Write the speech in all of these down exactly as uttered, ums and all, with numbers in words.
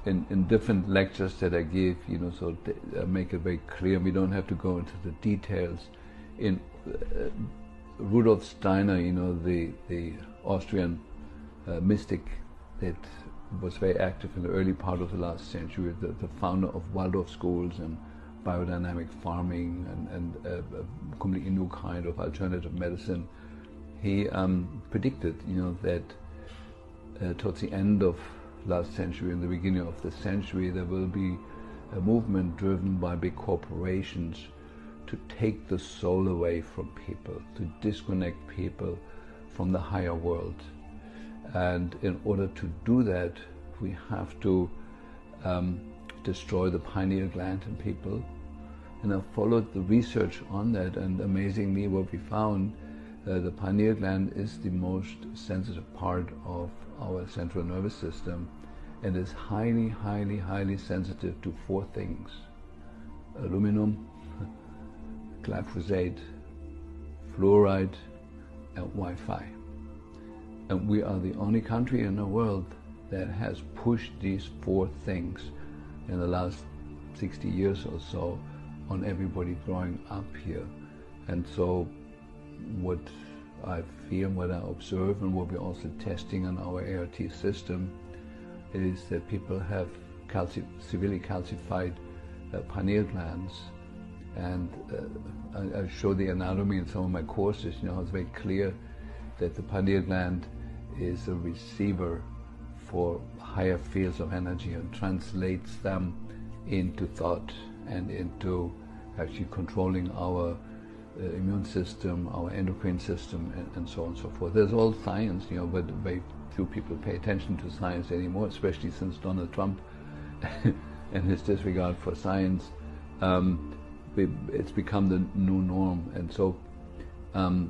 in, in different lectures that I give, you know, so I make it very clear. We don't have to go into the details. In uh, Rudolf Steiner, you know, the the Austrian uh, mystic that was very active in the early part of the last century, the, the founder of Waldorf schools and biodynamic farming and, and a, a completely new kind of alternative medicine. He um, predicted, you know, that uh, towards the end of last century and the beginning of this century, there will be a movement driven by big corporations to take the soul away from people, to disconnect people from the higher world. And in order to do that, we have to um, destroy the pineal gland in people. And I followed the research on that, and amazingly what we found, uh, the pineal gland is the most sensitive part of our central nervous system, and is highly, highly, highly sensitive to four things: aluminum, glyphosate, fluoride, and Wi-Fi. And we are the only country in the world that has pushed these four things in the last sixty years or so on everybody growing up here. And so what I feel, what I observe, and what we're also testing on our A R T system is that people have calci severely calcified uh, pineal glands. And uh, I, I show the anatomy in some of my courses. You know, it's very clear that the pineal gland is a receiver for higher fields of energy and translates them into thought and into actually controlling our uh, immune system, our endocrine system, and, and so on and so forth. There's all science, you know, but very few people pay attention to science anymore, especially since Donald Trump and his disregard for science. Um, it's become the new norm, and so um,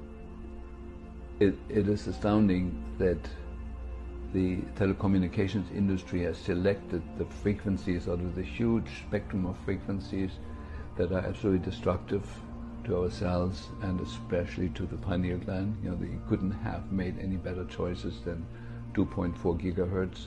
it, it is astounding that the telecommunications industry has selected the frequencies out of the huge spectrum of frequencies that are absolutely destructive to our cells and especially to the pineal gland. You know, they couldn't have made any better choices than two point four gigahertz.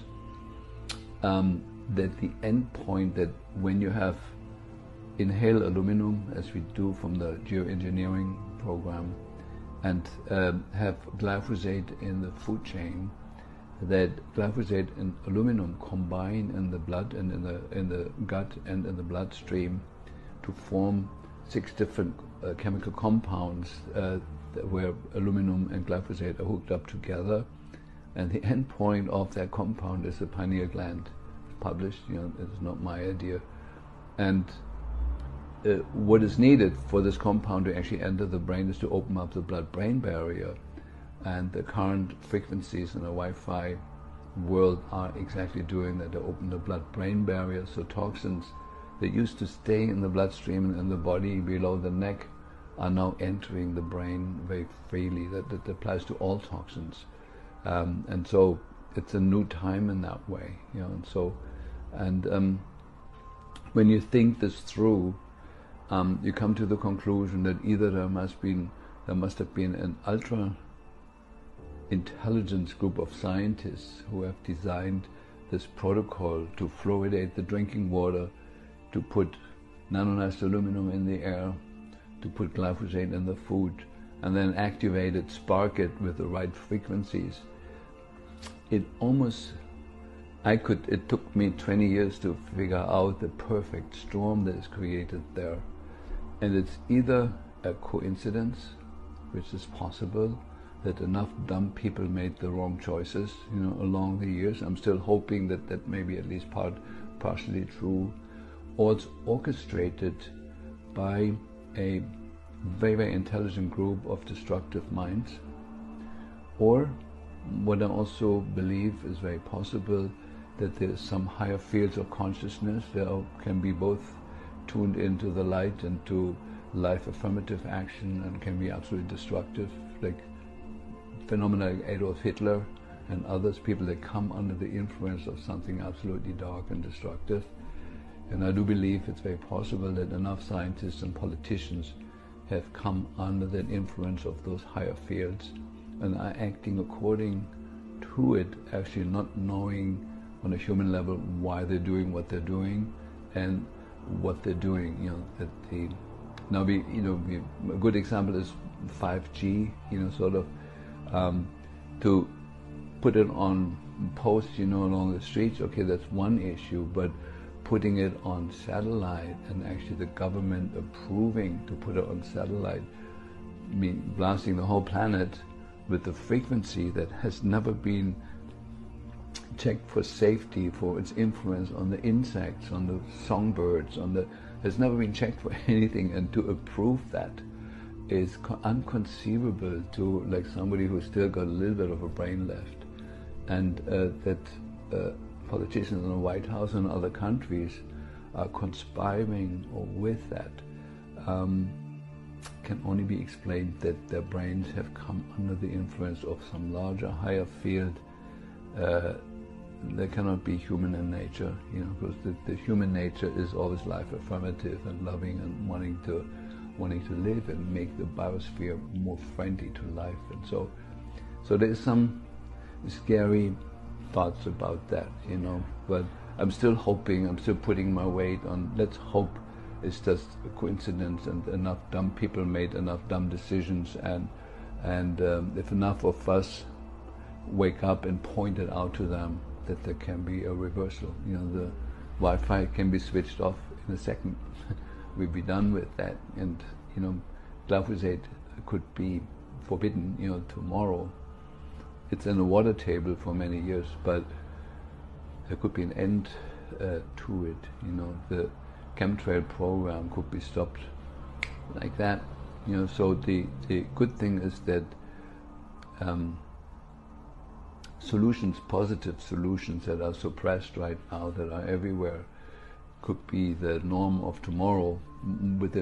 Um, that the end point, that when you have inhale aluminum, as we do from the geoengineering program, and um, have glyphosate in the food chain, that glyphosate and aluminum combine in the blood and in the in the gut and in the bloodstream to form six different uh, chemical compounds uh, where aluminum and glyphosate are hooked up together, and the end point of that compound is the pineal gland. It's published, you know, it's not my idea. And uh, what is needed for this compound to actually enter the brain is to open up the blood-brain barrier. And the current frequencies in the Wi-Fi world are exactly doing that. They open the blood-brain barrier, so toxins that used to stay in the bloodstream and in the body below the neck are now entering the brain very freely. That, that applies to all toxins. Um, and so it's a new time in that way, you know. And so, and um, when you think this through, um, you come to the conclusion that either there must been there must have been an ultra intelligence group of scientists who have designed this protocol to fluoridate the drinking water, to put nanonized aluminum in the air, to put glyphosate in the food, and then activate it, spark it with the right frequencies. It almost, I could, it took me twenty years to figure out the perfect storm that is created there. And it's either a coincidence, which is possible, that enough dumb people made the wrong choices, you know, along the years. I'm still hoping that that may be at least part, partially true, or it's orchestrated by a very, very intelligent group of destructive minds. Or what I also believe is very possible, that there's some higher fields of consciousness that can be both tuned into the light and to life affirmative action, and can be absolutely destructive, like phenomena like Adolf Hitler and others, people that come under the influence of something absolutely dark and destructive. And I do believe it's very possible that enough scientists and politicians have come under the influence of those higher fields and are acting according to it, actually not knowing on a human level why they're doing what they're doing and what they're doing. You know, that the now we you know we, a good example is five G. You know, sort of um, to put it on posts, you know, along the streets. Okay, that's one issue, but putting it on satellite and actually the government approving to put it on satellite, I mean, blasting the whole planet with the frequency that has never been checked for safety, for its influence on the insects, on the songbirds, on the, has never been checked for anything, and to approve that is unconceivable to like somebody who's still got a little bit of a brain left. And uh, that uh, politicians in the White House and other countries are conspiring with that um, can only be explained that their brains have come under the influence of some larger, higher field. Uh, they cannot be human in nature, you know, because the, the human nature is always life affirmative and loving and wanting to, wanting to live and make the biosphere more friendly to life. And so, so there is some scary thoughts about that, you know, but I'm still hoping, I'm still putting my weight on, let's hope it's just a coincidence and enough dumb people made enough dumb decisions, and and um, if enough of us wake up and point it out to them that there can be a reversal, you know, the Wi-Fi can be switched off in a second. We'd be done with that, and you know, glyphosate could be forbidden, you know, tomorrow. It's in the water table for many years, but there could be an end uh, to it. You know, the chemtrail program could be stopped like that. You know, so the the good thing is that um, solutions, positive solutions that are suppressed right now, that are everywhere, could be the norm of tomorrow with